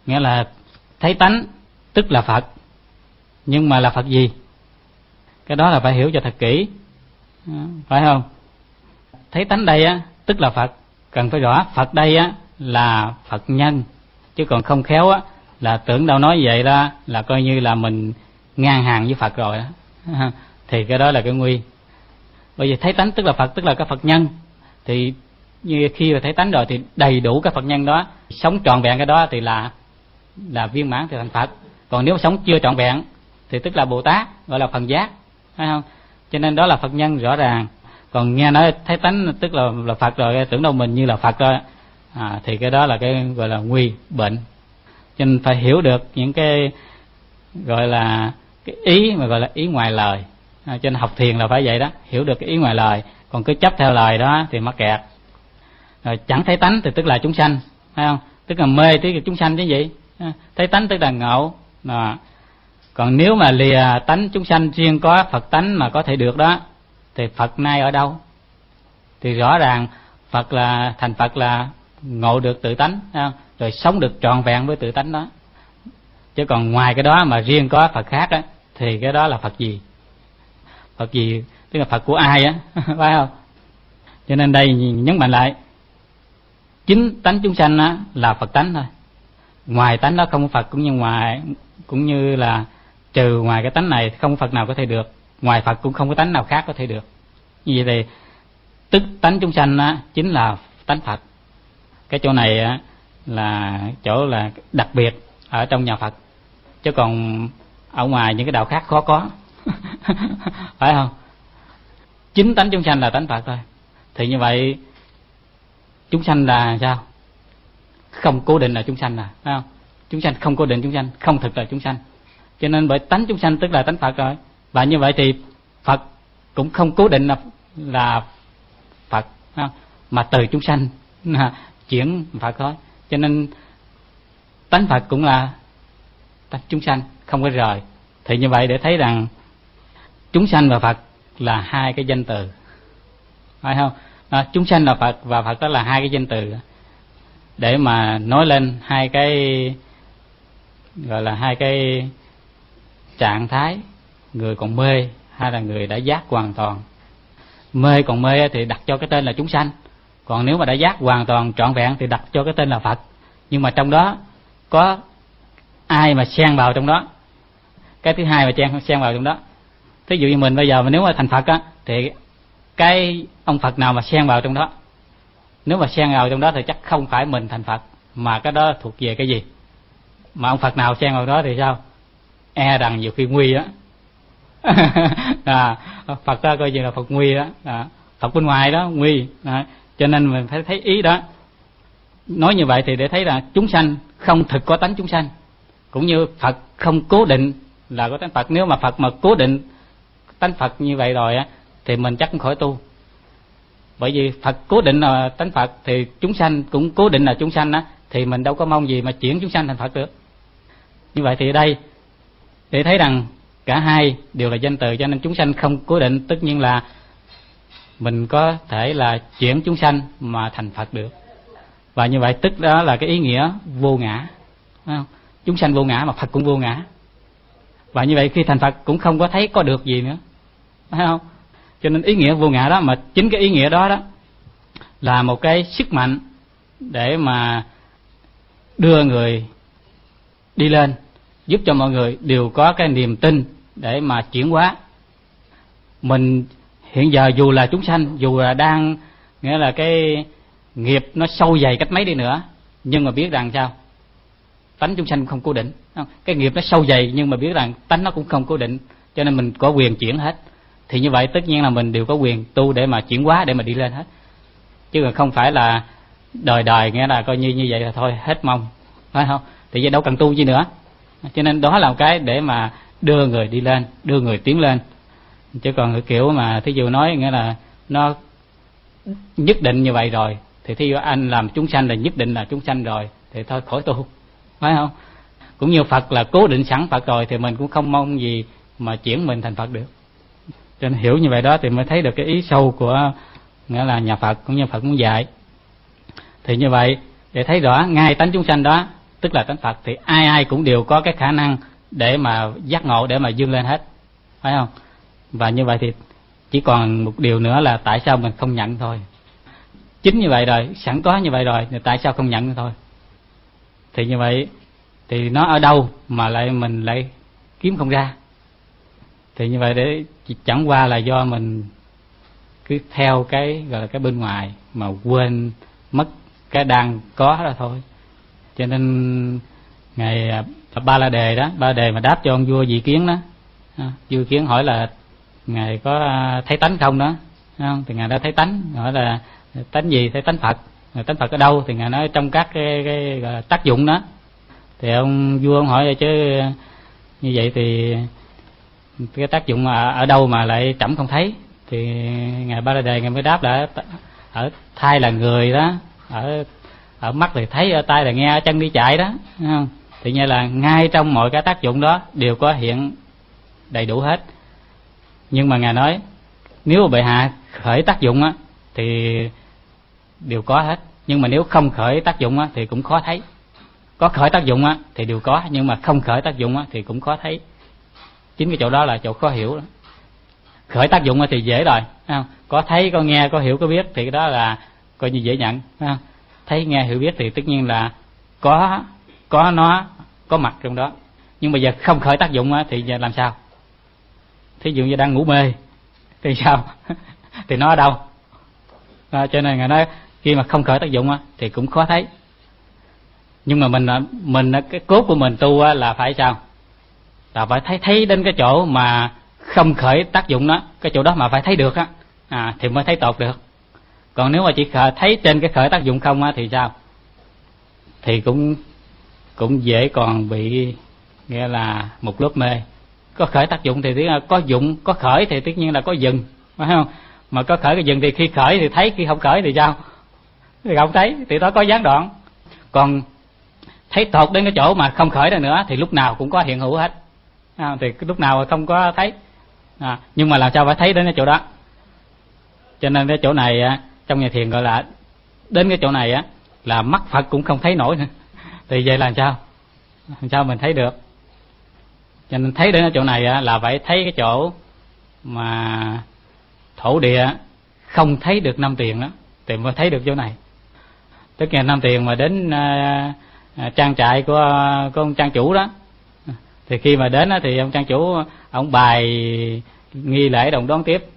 Nghĩa là thấy tánh tức là Phật, nhưng mà là Phật gì? Cái đó là phải hiểu cho thật kỹ, phải không? Thấy tánh đây á tức là Phật, cần phải rõ Phật đây á là Phật nhân, chứ còn không khéo á là tưởng đâu nói vậy đó là coi như là mình ngang hàng với Phật rồi đó. Thì cái đó là cái nguy. Bởi vì thấy tánh tức là Phật, tức là cái Phật nhân, thì như khi mà thấy tánh rồi thì đầy đủ các Phật nhân đó, sống trọn vẹn cái đó thì là viên mãn thì thành Phật. Còn nếu sống chưa trọn vẹn thì tức là Bồ Tát, gọi là phần giác, phải không? Cho nên đó là Phật nhân rõ ràng. Còn nghe nói thấy tánh tức là Phật rồi, tưởng đâu mình như là Phật rồi, thì cái đó là cái gọi là nguy bệnh. Cho nên phải hiểu được những cái gọi là cái ý mà gọi là ý ngoài lời. Cho nên học thiền là phải vậy đó, hiểu được cái ý ngoài lời, còn cứ chấp theo lời đó thì mắc kẹt. Rồi chẳng thấy tánh thì tức là chúng sanh, phải không? Tức là mê tức là chúng sanh chứ gì? Thấy tánh tức là ngộ. Còn nếu mà lìa tánh chúng sanh, riêng có Phật tánh mà có thể được đó, thì Phật nay ở đâu? Thì rõ ràng Phật là thành Phật là ngộ được tự tánh, phải không? Rồi sống được trọn vẹn với tự tánh đó. Chứ còn ngoài cái đó mà riêng có Phật khác á, thì cái đó là Phật gì? Phật gì? Tức là Phật của ai á, phải không? Cho nên đây nhấn mạnh lại, chính tánh chúng sanh á là Phật tánh thôi. Ngoài tánh đó không có Phật, cũng như là trừ ngoài cái tánh này không có Phật nào có thể được, ngoài Phật cũng không có tánh nào khác có thể được. Như vậy thì tức tánh chúng sanh á chính là tánh Phật. Cái chỗ này á là chỗ là đặc biệt ở trong nhà Phật, chứ còn ở ngoài những cái đạo khác khó có. Phải không? Chính tánh chúng sanh là tánh Phật thôi. Thì như vậy chúng sanh là sao? Không cố định là chúng sanh, là phải không? Chúng sanh không cố định, chúng sanh không thực là chúng sanh. Cho nên bởi tánh chúng sanh tức là tánh Phật rồi. Và như vậy thì Phật cũng không cố định là Phật, phải không? Mà từ chúng sanh chuyển Phật thôi. Cho nên tánh Phật cũng là tánh chúng sanh, không có rời. Thì như vậy để thấy rằng chúng sanh và Phật là hai cái danh từ, phải không? Chúng sanh là Phật và Phật đó là hai cái danh từ để mà nói lên hai cái gọi là hai cái trạng thái, người còn mê hay là người đã giác hoàn toàn. Mê còn mê thì đặt cho cái tên là chúng sanh, còn nếu mà đã giác hoàn toàn trọn vẹn thì đặt cho cái tên là Phật. Nhưng mà trong đó có ai mà xen vào trong đó, cái thứ hai mà xen vào trong đó. Thí dụ như mình bây giờ mà nếu mà thành Phật á, thì cái ông Phật nào mà xen vào trong đó, nếu mà xen vào trong đó thì chắc không phải mình thành Phật, mà cái đó thuộc về cái gì? Mà ông Phật nào xen vào đó thì sao? E rằng nhiều khi nguy á. Phật đó coi như là Phật nguy đó, Phật bên ngoài đó nguy. Cho nên mình phải thấy ý đó. Nói như vậy thì để thấy là chúng sanh không thực có tánh chúng sanh, cũng như Phật không cố định là có tánh Phật. Nếu mà Phật mà cố định tánh Phật như vậy rồi á thì mình chắc cũng khỏi tu. Bởi vì Phật cố định là tánh Phật thì chúng sanh cũng cố định là chúng sanh á, thì mình đâu có mong gì mà chuyển chúng sanh thành Phật được. Như vậy thì ở đây để thấy rằng cả hai đều là danh từ, cho nên chúng sanh không cố định, tất nhiên là mình có thể là chuyển chúng sanh mà thành Phật được. Và như vậy tức đó là cái ý nghĩa vô ngã, phải không? Chúng sanh vô ngã mà Phật cũng vô ngã. Và như vậy khi thành Phật cũng không có thấy có được gì nữa, phải không? Cho nên ý nghĩa vô ngã đó, mà chính cái ý nghĩa đó đó là một cái sức mạnh để mà đưa người đi lên, giúp cho mọi người đều có cái niềm tin để mà chuyển hóa. Mình hiện giờ dù là chúng sanh, dù là đang nghĩa là cái nghiệp nó sâu dày cách mấy đi nữa, nhưng mà biết rằng sao? Tánh chúng sanh không cố định. Cái nghiệp nó sâu dày nhưng mà biết rằng tánh nó cũng không cố định, cho nên mình có quyền chuyển hết. Thì như vậy tất nhiên là mình đều có quyền tu để mà chuyển hóa, để mà đi lên hết. Chứ còn không phải là đời đời nghĩa là coi như vậy là thôi hết mong, phải không? Thì vậy đâu cần tu gì nữa. Cho nên đó là một cái để mà đưa người đi lên, đưa người tiến lên. Chứ còn cái kiểu mà thí dụ nói nghĩa là nó nhất định như vậy rồi, thì thí dụ anh làm chúng sanh là nhất định là chúng sanh rồi, thì thôi khỏi tu, phải không? Cũng như Phật là cố định sẵn Phật rồi, thì mình cũng không mong gì mà chuyển mình thành Phật được. Cho nên hiểu như vậy đó thì mới thấy được cái ý sâu của nghĩa là nhà Phật cũng như Phật muốn dạy. Thì như vậy để thấy rõ ngay tánh chúng sanh đó tức là tánh Phật, thì ai ai cũng đều có cái khả năng để mà giác ngộ, để mà vươn lên hết, phải không? Và như vậy thì chỉ còn một điều nữa là tại sao mình không nhận thôi. Chính như vậy rồi, sẵn có như vậy rồi, thì tại sao không nhận thôi? Thì như vậy thì nó ở đâu mà mình lại kiếm không ra? Thì như vậy để chẳng qua là do mình cứ theo cái gọi là cái bên ngoài mà quên mất cái đang có đó thôi. Cho nên ngày Ba La Đề đó, Ba La Đề mà đáp cho ông vua Dị Kiến đó, vua Kiến hỏi là ngài có thấy tánh không đó, không? Thì ngài đã thấy tánh. Hỏi là tánh gì? Thấy tánh Phật. Tánh Phật ở đâu? Thì ngài nói trong các cái gọi là tác dụng đó. Thì ông vua ông hỏi vậy chứ như vậy thì cái tác dụng ở đâu mà lại trẫm không thấy? Thì ngài Ba La Đề ngài mới đáp là ở thai là người đó, ở mắt thì thấy, ở tai là nghe, ở chân đi chạy đó, thấy không? Thì như là ngay trong mọi cái tác dụng đó đều có hiện đầy đủ hết. Nhưng mà ngài nói nếu mà bệ hạ khởi tác dụng á thì đều có hết, nhưng mà nếu không khởi tác dụng á thì cũng khó thấy. Có khởi tác dụng á thì đều có, nhưng mà không khởi tác dụng á thì cũng khó thấy. Chính cái chỗ đó là chỗ khó hiểu đó. Khởi tác dụng thì dễ rồi, thấy không? Có thấy, có nghe, có hiểu, có biết thì cái đó là coi như dễ nhận, thấy không? Thấy, nghe, hiểu, biết thì tất nhiên là có nó có mặt trong đó. Nhưng bây giờ không khởi tác dụng thì giờ làm sao? Thí dụ như đang ngủ mê thì sao? Thì nó ở đâu? Cho nên ngài nói khi mà không khởi tác dụng thì cũng khó thấy. Nhưng mà mình cái cốt của mình tu là phải sao? Là phải thấy đến cái chỗ mà không khởi tác dụng đó, cái chỗ đó mà phải thấy được thì mới thấy tột được. Còn nếu mà chỉ thấy trên cái khởi tác dụng không thì sao? Thì cũng dễ còn bị nghĩa là một lớp mê. Có khởi tác dụng thì có dụng, có khởi thì tất nhiên là có dừng, phải không? Mà có khởi cái dừng thì khi khởi thì thấy, khi không khởi thì sao? Thì không thấy, thì đó có gián đoạn. Còn thấy tột đến cái chỗ mà không khởi ra nữa thì lúc nào cũng có hiện hữu hết, thì lúc nào không có thấy. Nhưng mà làm sao phải thấy đến cái chỗ đó? Cho nên cái chỗ này trong nhà thiền gọi là đến cái chỗ này là mắt Phật cũng không thấy nổi nữa. Thì vậy là làm sao mình thấy được? Cho nên thấy đến cái chỗ này là phải thấy cái chỗ mà thổ địa không thấy được năm tiền đó thì mới thấy được chỗ này. Tức là năm tiền mà đến trang trại của ông trang chủ đó, thì khi mà đến thì ông trang chủ ông bài nghi lễ đồng đón tiếp,